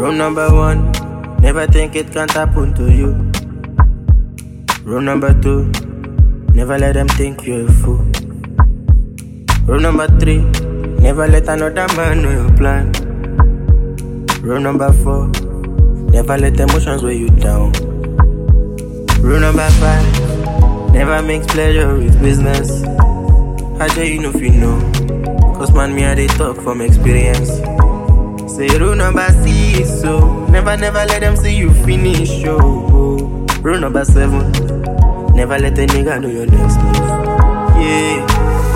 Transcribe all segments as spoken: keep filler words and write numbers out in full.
Rule number one, never think it can't happen to you. Rule number two, never let them think you're a fool. Rule number three, never let another man know your plan. Rule number four, never let emotions weigh you down. Rule number five, never mix pleasure with business. How do you know if you know? Cause man, me I dey talk from experience. Say rule number six, so never, never let them see you finish, oh. Rule number seven, never let a nigga know your next move. Yeah.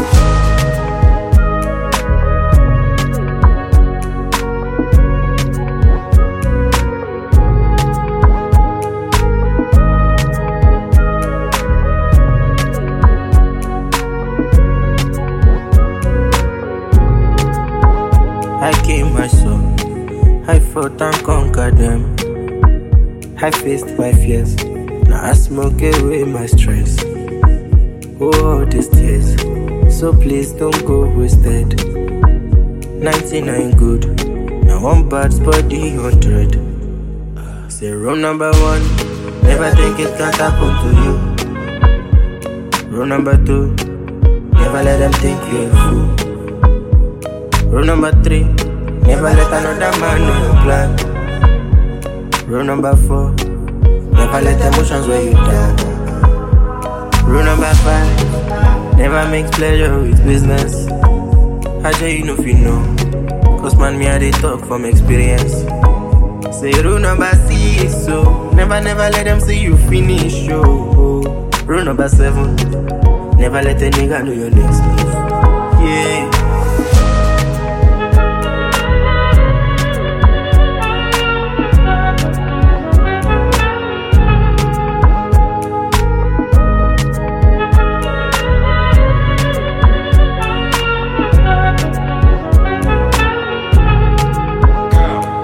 I came, I saw, I fought and conquered them. I faced my fears, now I smoke away my stress. Oh, all these tears, so please don't go wasted. ninety-nine good, now one bad body hundred. Say rule number one, never think it can't happen to you. Rule number two, never let them think you're a fool. Rule number three, never let another man know your plan. Rule number four, never let emotions weigh you down. Rule number five, never mix pleasure with business. How do you know if you know? Cause man, me I dey talk from experience. Say rule number six, so never, never let them see you finish, oh. Rule number seven, never let a nigga know your next move. Yeah.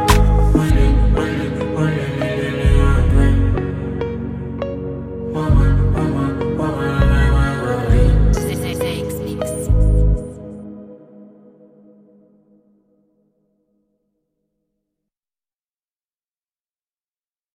Woman.